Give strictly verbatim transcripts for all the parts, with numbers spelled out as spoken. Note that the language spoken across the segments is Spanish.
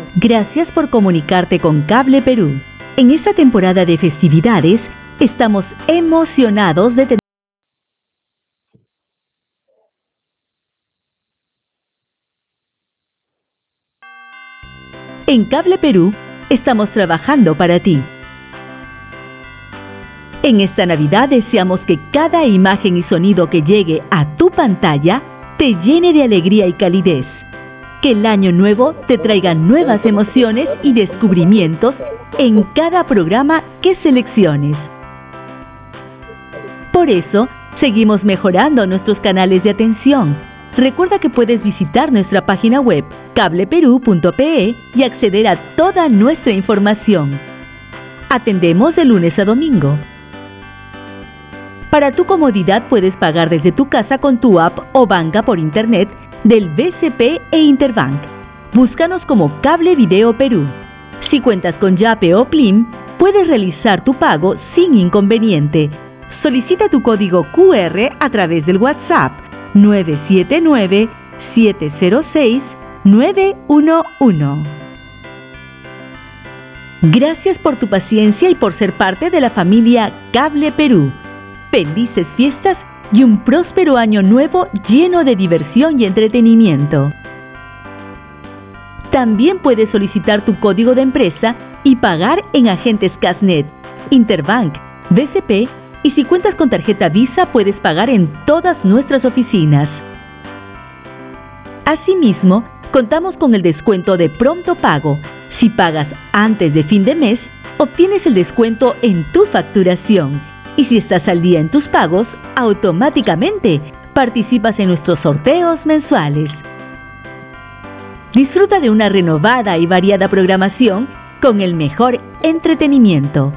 Gracias por comunicarte con Cable Perú. En esta temporada de festividades, estamos emocionados de tener... En Cable Perú, estamos trabajando para ti. En esta Navidad deseamos que cada imagen y sonido que llegue a tu pantalla te llene de alegría y calidez. Que el año nuevo te traiga nuevas emociones y descubrimientos en cada programa que selecciones. Por eso, seguimos mejorando nuestros canales de atención. Recuerda que puedes visitar nuestra página web cable perú punto pe y acceder a toda nuestra información. Atendemos de lunes a domingo. Para tu comodidad puedes pagar desde tu casa con tu app o banca por internet del B C P e Interbank. Búscanos como Cable Video Perú. Si cuentas con Yape o Plim, puedes realizar tu pago sin inconveniente. Solicita tu código Q R a través del WhatsApp nueve siete nueve, siete cero seis, nueve uno uno. Gracias por tu paciencia y por ser parte de la familia Cable Perú. Felices fiestas y un próspero año nuevo lleno de diversión y entretenimiento. También puedes solicitar tu código de empresa y pagar en agentes Casnet, Interbank, B C P y si cuentas con tarjeta Visa puedes pagar en todas nuestras oficinas. Asimismo, contamos con el descuento de pronto pago. Si pagas antes de fin de mes, obtienes el descuento en tu facturación. Y si estás al día en tus pagos, automáticamente participas en nuestros sorteos mensuales. Disfruta de una renovada y variada programación con el mejor entretenimiento.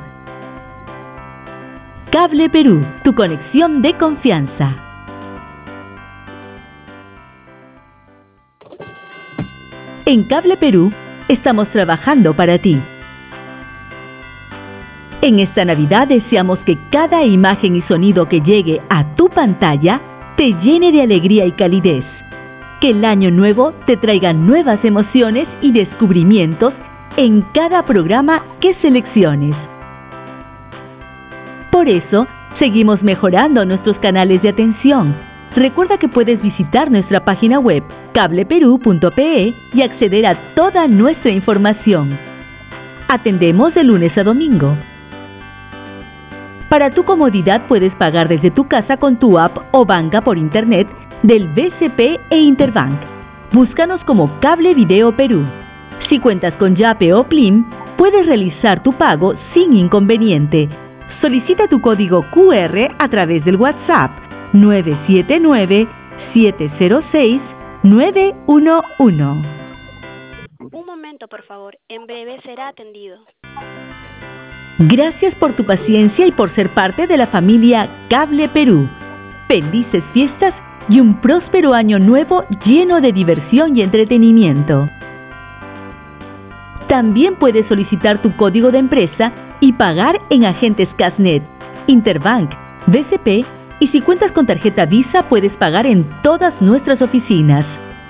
Cable Perú, tu conexión de confianza. En Cable Perú, estamos trabajando para ti. En esta Navidad deseamos que cada imagen y sonido que llegue a tu pantalla te llene de alegría y calidez. Que el año nuevo te traiga nuevas emociones y descubrimientos en cada programa que selecciones. Por eso, seguimos mejorando nuestros canales de atención. Recuerda que puedes visitar nuestra página web cable perú punto pe y acceder a toda nuestra información. Atendemos de lunes a domingo. Para tu comodidad puedes pagar desde tu casa con tu app o banca por internet del B C P e Interbank. Búscanos como Cable Video Perú. Si cuentas con Yape o Plim, puedes realizar tu pago sin inconveniente. Solicita tu código Q R a través del WhatsApp nueve siete nueve, siete cero seis, nueve uno uno. Un momento, por favor. En breve será atendido. Gracias por tu paciencia y por ser parte de la familia Cable Perú. Felices fiestas y un próspero año nuevo lleno de diversión y entretenimiento. También puedes solicitar tu código de empresa y pagar en agentes Casnet, Interbank, B C P y si cuentas con tarjeta Visa puedes pagar en todas nuestras oficinas.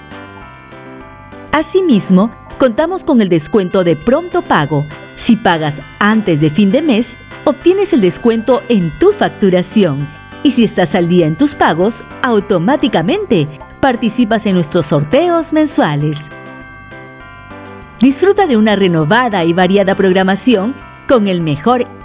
Asimismo, contamos con el descuento de pronto pago. Si pagas antes de fin de mes, obtienes el descuento en tu facturación. Y si estás al día en tus pagos, automáticamente participas en nuestros sorteos mensuales. Disfruta de una renovada y variada programación con el mejor